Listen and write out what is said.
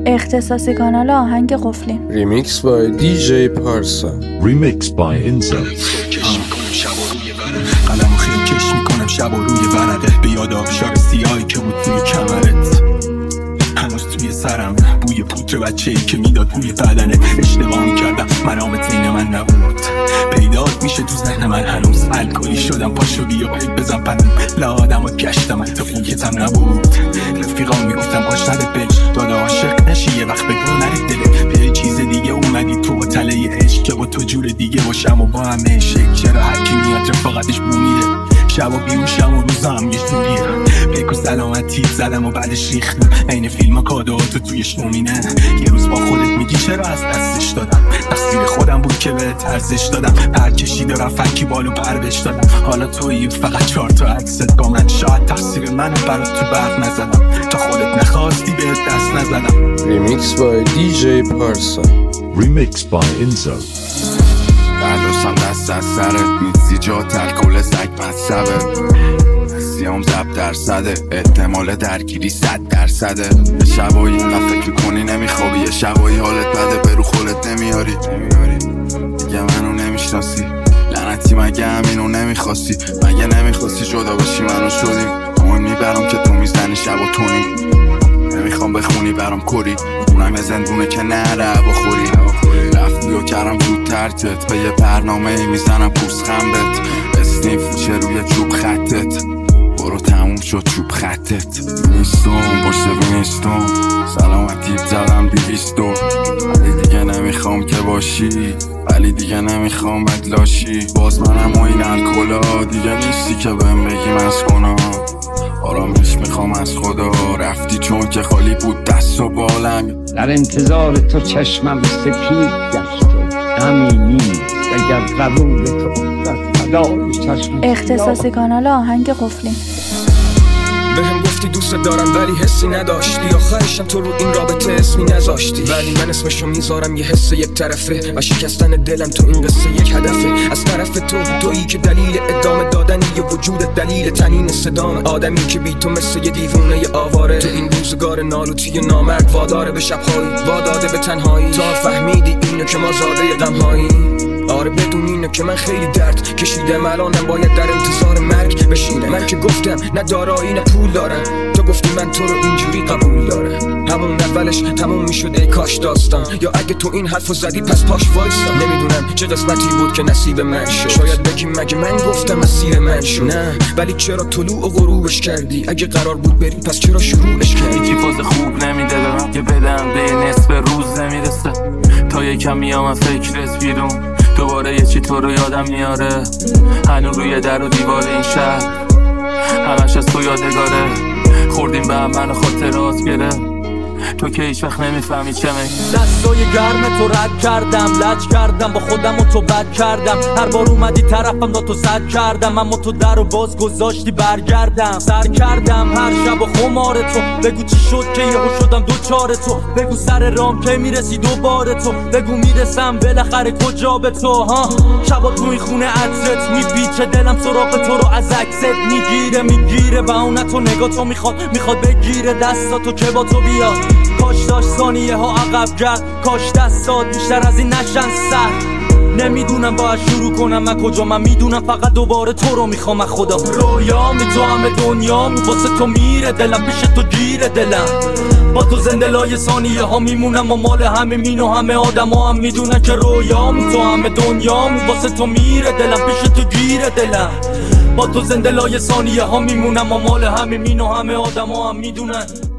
اختصاصی کانال آهنگ قفلی. ریمیکس بای دیجی پارسا. ریمیکس بای اینزل. قلمو خیلی کش میکنم شب و روی ورقه، به یاد آبشار سیاهی که بود توی کمرت. هنوز توی سرم بوی پودر بچه‌ای که میداد بوی بدنه. اشتباه میکردم مرامت این من نبود، پیدات میشه تو ذهن من هنوز. الکلی شدم پاشو بیا بیگ بزن پنم، لادمات گشتم تو خویتم نبود. رفیقام میگفتم باش نده بج داده عاشق نشی، یه وقت بگو نرید دله به چیز دیگه اومدی تو با تله عشق که با تو جور دیگه باشم و با همه شک. چرا هرکی میاد رفاقتش بومیده، شب و بیوشم و روزم یه جوریه. پیک و سلامتی زدم و بعدش ریختم این فیلم کادوهاتو توی شنومینه. یه روز با خودت میگی چرا از دستش دادم، تقصیر خودم بود که به ارزش دادم. پر کشیده رفکی بالو پربش دادم، حالا تویی فقط 4 تا عکست با من. شاید تقصیر منو برات تو برق نزدم، تا خودت نخواستی بهت دست نزدم. ریمیکس بای دیجی پارسا. ریمیکس بای اینزل. برداشتم دست از سرت، میزی جا تلکل سگ مصبه. سیام 100%، احتمال درگیری 100%. شبایی اینقدر فکر کنی نمیخوابی، یه شبایی حالت بده برو خودت نمیاری. دیگه منو نمیشناسی لعنتی، مگه همینو نمیخواستی؟ مگه نمیخواستی جدا باشی منو شدیم. اما میبرم که تو میزنی شب و تونی. نمیخوام بخونی برام کری، اونم یه زندونه که نره بخوری. رفتی و کردم تو ترتت، به یه برنامه ای میزنم پوست خنبت. اسنیف چه روی چوب خطت، برو تموم شد چوب خطت. نیستم پشت بینیستم، سلامتی زدم 200. ولی دیگه نمیخوام که باشی، ولی دیگه نمیخوام بدلاشی. باز منم و این الکلا دیگه نیستی که بهم بگی مسکنا. آرامش میخوام از خدا، رفتی چون که خالی بود دست و بالم. در انتظار تو چشمم سپید گشت و همینی اگر قبول تو در فدای چشم. اختصاصی کانال آهنگ قفلی. بهم گفتی دوست دارم ولی حسی نداشتی، آخرشم تو رو این رابطه اسمی نذاشتی. ولی من اسمشو میذارم یه حس یک طرفه، و شکستن دلم تو این قصه یک هدفه. از طرف تو تویی که دلیل ادامه دادنی یه وجودت، دلیل تنین صدام. آدمی که بی تو مثل یه دیوونه آواره، تو این روزگار نالوتی نامرد واداره به شبهایی، واداده به تنهایی. تا فهمیدی اینو که ما زاده غمهایی. آره بدون اینو که من خیلی درد کشیدم، الانم باید در انتظار مرگ بشینم. من که گفتم نه دارایی نه پول دارم، تو گفتی من تو رو اینجوری قبول دارم. همون اولش تموم میشد ای کاش داستان، یا اگه تو این حرفو زدی پس پاش وایسا. نمیدونم چه قسمتی بود که نصیب من شد، شاید بگیم مگه من گفتم مسیر من شد. نه ولی چرا طلوع و غروبش کردی؟ اگه قرار بود بری پس چرا شروعش کردی؟ هیچی فاز خوب نمیده به من، یه بدم به نصف روز نمیرسه. تا یکم میام فکرت بیرون، دوباره یه چی تو رو یادم میاره. هنو روی در و دیوار این شهر همش از تو یادگاره. خوردیم به هم منو خاطرات گره، تو که هیچ وقت نمیفهمی چه میگی. دستای گرم تو رد کردم، لج کردم با خودم و تو بد کردم. هر بار اومدی طرفم دا تو صد کردم، اما تو در و باز گذاشتی برگردم. سر کردم هر شب و خمار تو، بگو چی شد که یهو شدم دوچار تو. بگو سر رام که میرسی دوباره تو، بگو میرسم بالاخره کجا به تو. ها شبا تو این خونه عطرت میپیچه، دلم سراغ تو رو از عکست میگیره. و اون تو نگاه تو میخواد بگیره دستاتو که با تو بیاد. کاش داشت ثانیه ها عقب گرد، کاش دستات بیشتر از این نشن سر. نمیدونم باید شروع کنم من کجا، من میدونم فقط دوباره تو رو میخوام از خدا. رویامی تو همه دنیا واسه تو میره دلم، پیش تو گیره دلم. با تو زنده لای ثانیه ها میمونم و مال همه مین و همه آدم ها هم میدونن که رویامی تو همه دنیا واسه تو میره دلم، پیش تو گیره دلم. با تو زنده لای ثانیه ها میمونم و مال همه مین و همه آدم ها هم میدونن.